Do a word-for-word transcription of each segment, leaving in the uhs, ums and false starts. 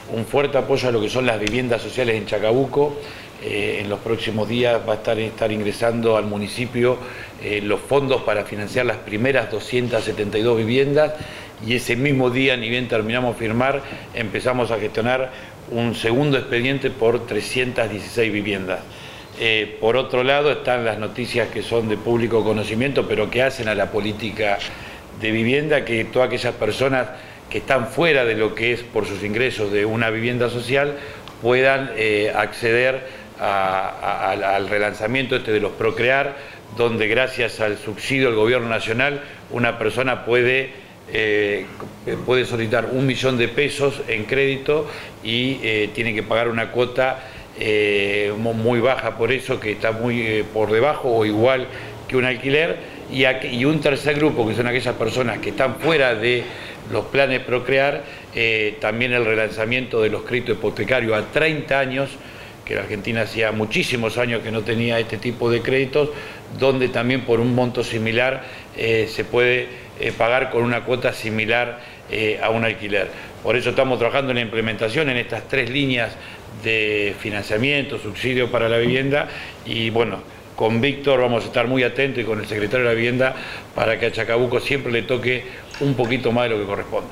un fuerte apoyo a lo que son las viviendas sociales en Chacabuco. Eh, en los próximos días va a estar, estar ingresando al municipio eh, los fondos para financiar las primeras doscientas setenta y dos viviendas, y ese mismo día, ni bien terminamos de firmar, empezamos a gestionar un segundo expediente por trescientas dieciséis viviendas. Eh, por otro lado están las noticias que son de público conocimiento, pero que hacen a la política de vivienda, que todas aquellas personas que están fuera de lo que es por sus ingresos de una vivienda social puedan eh, acceder a, a, al relanzamiento este de los Procrear, donde gracias al subsidio del gobierno nacional una persona puede, eh, puede solicitar un millón de pesos en crédito y eh, tiene que pagar una cuota eh, muy baja por eso, que está muy eh, por debajo o igual que un alquiler, y, aquí, y un tercer grupo, que son aquellas personas que están fuera de los planes Procrear, eh, también el relanzamiento de los créditos hipotecarios a treinta años, que la Argentina hacía muchísimos años que no tenía este tipo de créditos, donde también por un monto similar eh, se puede eh, pagar con una cuota similar eh, a un alquiler. Por eso estamos trabajando en la implementación en estas tres líneas de financiamiento, subsidio para la vivienda, y bueno, con Víctor vamos a estar muy atentos y con el secretario de la Vivienda para que a Chacabuco siempre le toque un poquito más de lo que corresponde.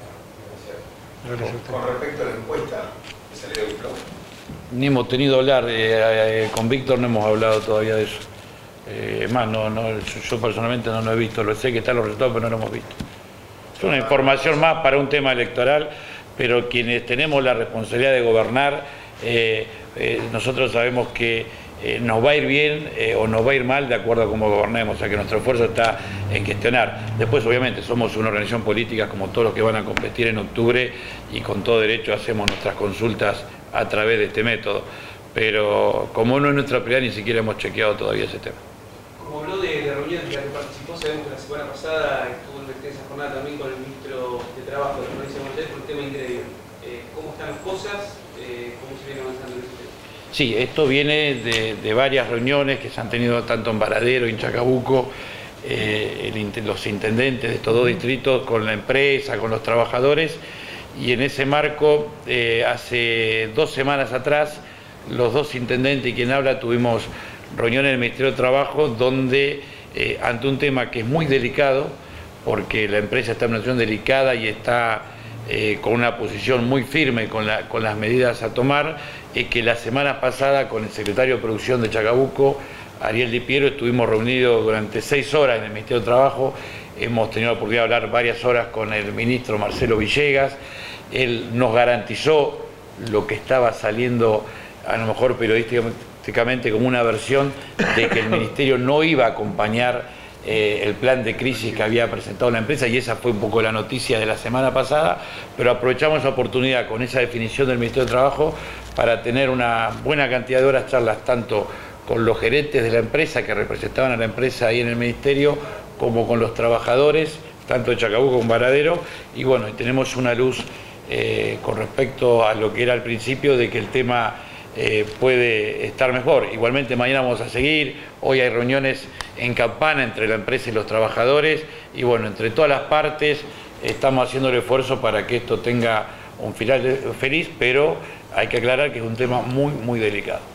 Gracias. Con, con respecto a la encuesta que salió del blog. Ni hemos tenido que hablar, eh, eh, con Víctor no hemos hablado todavía de eso. Eh, más, no, no, yo, yo personalmente no lo he visto, lo sé que están los resultados, pero no lo hemos visto. Es una información más para un tema electoral, pero quienes tenemos la responsabilidad de gobernar, eh, eh, nosotros sabemos que eh, nos va a ir bien eh, o nos va a ir mal de acuerdo a cómo gobernemos, o sea que nuestro esfuerzo está en gestionar. Después, obviamente, somos una organización política como todos los que van a competir en octubre y con todo derecho hacemos nuestras consultas a través de este método, pero como no es nuestra prioridad, ni siquiera hemos chequeado todavía ese tema. Como habló de, de reuniones en la que participó, sabemos que la semana pasada estuvo en esa jornada también con el ministro de Trabajo de la provincia de Buenos Aires por el tema Increíble. Eh, ¿Cómo están las cosas? Eh, ¿Cómo se viene avanzando en ese tema? Sí, esto viene de, de varias reuniones que se han tenido tanto en Varadero y en Chacabuco, eh, el, los intendentes de estos dos distritos con la empresa, con los trabajadores. Y en ese marco, eh, hace dos semanas atrás, los dos intendentes y quien habla tuvimos reuniones en el Ministerio de Trabajo donde, eh, ante un tema que es muy delicado, porque la empresa está en una situación delicada y está eh, con una posición muy firme con, la, con las medidas a tomar, es que la semana pasada con el secretario de Producción de Chacabuco, Ariel Di Piero, estuvimos reunidos durante seis horas en el Ministerio de Trabajo. Hemos tenido la oportunidad de hablar varias horas con el ministro Marcelo Villegas. Él nos garantizó lo que estaba saliendo, a lo mejor periodísticamente, como una versión de que el ministerio no iba a acompañar eh, el plan de crisis que había presentado la empresa, y esa fue un poco la noticia de la semana pasada, pero aprovechamos esa oportunidad con esa definición del Ministerio de Trabajo para tener una buena cantidad de horas charlas, tanto con los gerentes de la empresa que representaban a la empresa ahí en el ministerio, como con los trabajadores, tanto de Chacabuco como Varadero, y bueno, tenemos una luz eh, con respecto a lo que era al principio de que el tema eh, puede estar mejor. Igualmente mañana vamos a seguir, hoy hay reuniones en Campana entre la empresa y los trabajadores, y bueno, entre todas las partes estamos haciendo el esfuerzo para que esto tenga un final feliz, pero hay que aclarar que es un tema muy, muy delicado.